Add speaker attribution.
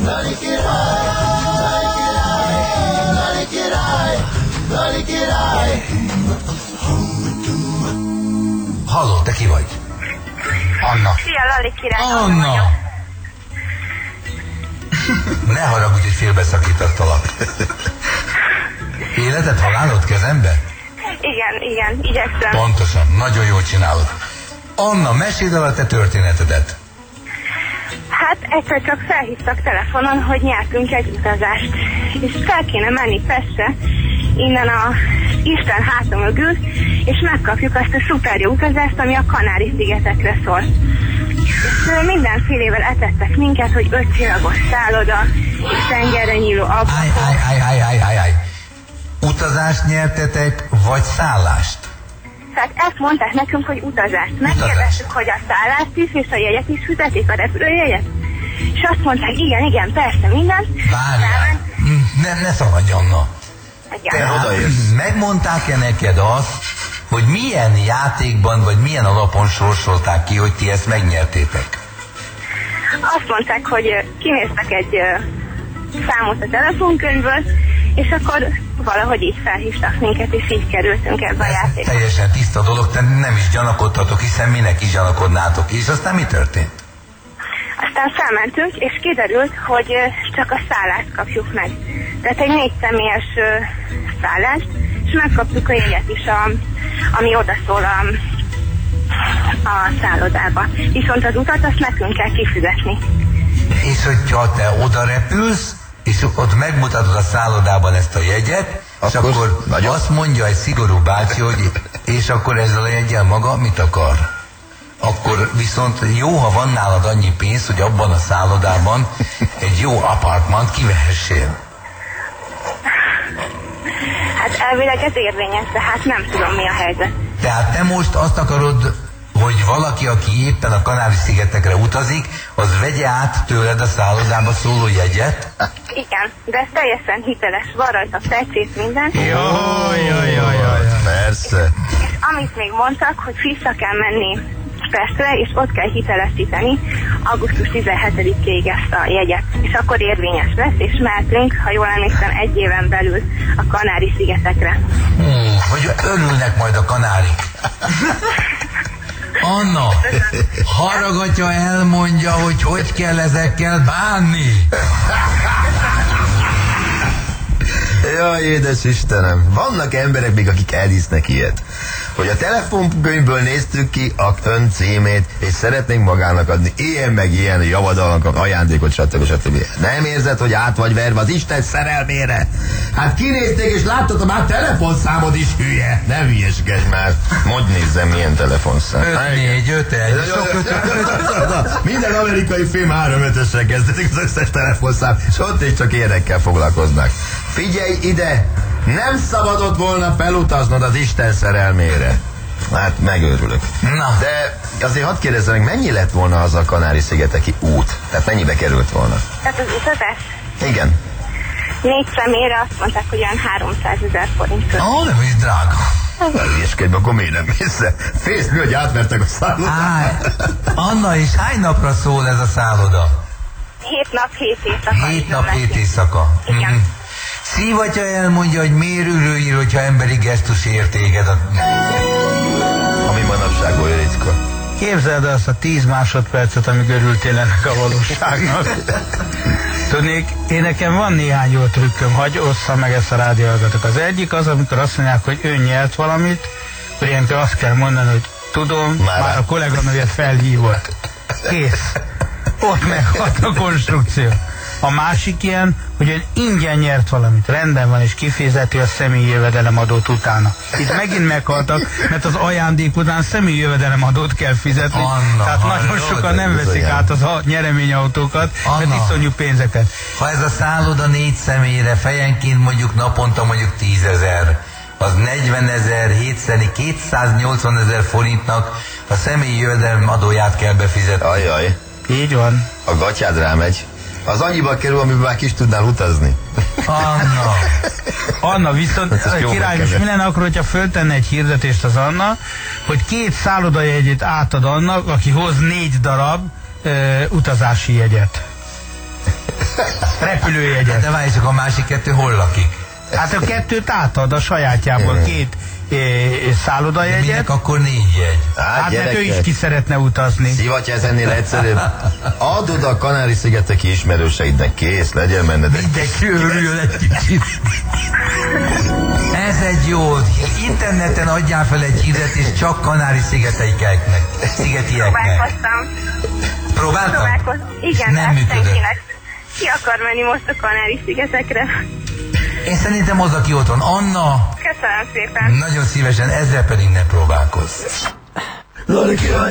Speaker 1: Dali király, Dali király, Dali király, Dali király.
Speaker 2: Halló, te ki vagy? Anna.
Speaker 3: Szia, Lali király.
Speaker 2: Anna! Ne haragudj, hogy félbeszakítottalak. Életed, halálod kezembe?
Speaker 3: Igen, igyekszem.
Speaker 2: Pontosan, nagyon jól csinálod. Anna, meséld el a te történetedet.
Speaker 3: Hát egyszer csak felhívtak telefonon, hogy nyertünk egy utazást, és fel kéne menni Pestre, innen a Isten háta mögül, és megkapjuk azt a szuper jó utazást, ami a Kanári-szigetekre szól. És mindenfélevel etettek minket, hogy 5 csillagos szálloda, és tengerre nyíló ablakok.
Speaker 2: Állj. Utazást nyertetek, vagy szállást?
Speaker 3: Tehát ezt mondták nekünk, hogy utazást. Megkérdeztük, hogy a szállást is, és a jegyet is fizetik, a repülőjegyet. És azt mondták, igen, persze, minden.
Speaker 2: Várjál, ne szaladj, Anna. Megmondták-e neked azt, hogy milyen játékban, vagy milyen alapon sorsolták ki, hogy ti ezt megnyertétek?
Speaker 3: Azt mondták, hogy kinéztek egy számot a telefonkönyvből, és akkor valahogy így felhívtak minket, és így kerültünk ebbe a játékba.
Speaker 2: Teljesen tiszta dolog, te nem is gyanakodtatok, hiszen minek is gyanakodnátok. És aztán mi történt?
Speaker 3: Aztán felmentünk, és kiderült, hogy csak a szállást kapjuk meg. Tehát egy 4 személyes szállást, és megkaptuk a jegyet is, ami odaszól a szállodába. Viszont az utat azt nekünk kell kifizetni.
Speaker 2: És hogyha te oda repülsz, és ott megmutatod a szállodában ezt a jegyet, és akkor azt mondja egy szigorú bácsi, hogy és akkor ezzel a jeggyel maga mit akar? Akkor viszont jó, ha van nálad annyi pénz, hogy abban a szállodában egy jó apartmant kivehessél.
Speaker 3: Hát elvileg ez érvényes, de hát nem tudom, mi a helyzet.
Speaker 2: Tehát te most azt akarod, hogy valaki, aki éppen a Kanári-szigetekre utazik, az vegye át tőled a szállodába szóló jegyet?
Speaker 3: Igen, de ez teljesen hiteles, van rajta fecét, minden.
Speaker 4: Jaj, persze.
Speaker 3: És amit még mondtak, hogy vissza kell menni Pestre, és ott kell hitelesíteni augusztus 17-ig ezt a jegyet. És akkor érvényes lesz, és mehetünk, ha jól emlékszem, 1 éven belül a Kanári-szigetekre.
Speaker 2: Hogy örülnek majd a kanárik. Anna, haragatja elmondja, hogy kell ezekkel bánni.
Speaker 4: Jaj, édes Istenem, vannak emberek még, akik elhisznek ilyet. Hogy a telefonkönyvből néztük ki a ön címét, és szeretnénk magának adni ilyen meg ilyen javadalmat, ajándékot, stb. Nem érzed, hogy át vagy verve az Isten szerelmére? Hát kinézték, és láttatok már telefonszámod is, hülye. Ne hülyeskedj már. Mondj nézzem, milyen telefonszám.
Speaker 2: 5-4-5-1.
Speaker 4: Minden amerikai film 3-5-ösre kezdődik az összes telefonszám, és ott is csak érekkel foglalkoznak. Figyelj ide! Nem szabadott volna felutaznod az Isten szerelmére. Hát megőrülök.
Speaker 2: Na.
Speaker 4: De azért hadd kérdezzem meg, mennyi lett volna az a Kanári-szigeteki út? Tehát mennyibe került volna?
Speaker 3: Tehát az utazás?
Speaker 4: Igen.
Speaker 3: 4 személyre azt mondták, hogy olyan 300 000 forint.
Speaker 2: Nem is drága.
Speaker 4: Hülyeskedj, akkor miért nem vissza? Félsz mi, hogy átvertek a szállodát?
Speaker 2: Anna, és hány napra szól ez a szálloda?
Speaker 3: 7 nap, 7 éjszaka.
Speaker 2: 7 nap, 7 éjszaka.
Speaker 3: Igen.
Speaker 2: Szívatja elmondja, hogy miért ürülj, hogyha emberi gesztus ér téged.
Speaker 4: Ami manapság olyan ritka.
Speaker 5: Képzeld azt a 10 másodpercet, amíg örültél ennek a valóságnak. Tudnék, én nekem van néhány jó trükköm, hagyj osszam meg ezt a rádióhallgatók. Az egyik az, amikor azt mondják, hogy ön nyert valamit, akkor ilyenkor azt kell mondani, hogy tudom, már a kolléganőjét felhívott. Kész. Ott meghalt a konstrukció. A másik ilyen, hogy ön ingyen nyert valamit, rendben van, és kifizeti a személyi jövedelemadót utána. Itt megint meghaltak, mert az ajándék után személyi jövedelemadót kell fizetni.
Speaker 2: Anna,
Speaker 5: tehát nagyon sokan nem veszik át az nyereményautókat, mert iszonyú pénzeket.
Speaker 2: Ha ez a szálloda 4 személyre, fejenként mondjuk naponta mondjuk 10 000, az 40 000, 7-szeri 280 000 forintnak a személyi jövedelemadóját kell befizetni.
Speaker 4: Ajjaj.
Speaker 5: Így van.
Speaker 4: A gatyád rámegy. Az annyiba kerül, amiben már ki is tudnál utazni.
Speaker 5: Anna, viszont király, most mi lenne akkor, hogyha föltenne egy hirdetést az Anna, hogy 2 szállodajegyet átad annak, aki hoz 4 darab utazási jegyet. repülőjegyet.
Speaker 2: De várj, csak a másik 2 hol lakik?
Speaker 5: Hát a 2-t átad a sajátjából, 2 szállodajegyet.
Speaker 2: Minek akkor 4 jegy?
Speaker 5: Hát mert ő is ki szeretne utazni.
Speaker 4: Szivatja, ez ennél egyszerűbb. Adod a Kanári-szigeteki ismerőseidnek, kész, legyen benned.
Speaker 2: Mindenki örül egy kicsit. Ez egy jó. Interneten adjál fel egy hirdetés csak Kanári-szigeteieknek.
Speaker 3: Próbálkoztam.
Speaker 2: Próbáltam?
Speaker 3: Igen,
Speaker 2: nem
Speaker 3: hát
Speaker 2: működött.
Speaker 3: senkinek. Ki akar menni most a Kanári-szigetekre?
Speaker 2: Én szerintem az, aki ott van. Anna,
Speaker 3: Köszönöm szépen.
Speaker 2: nagyon szívesen, ezzel pedig ne próbálkozz.
Speaker 1: Lali király,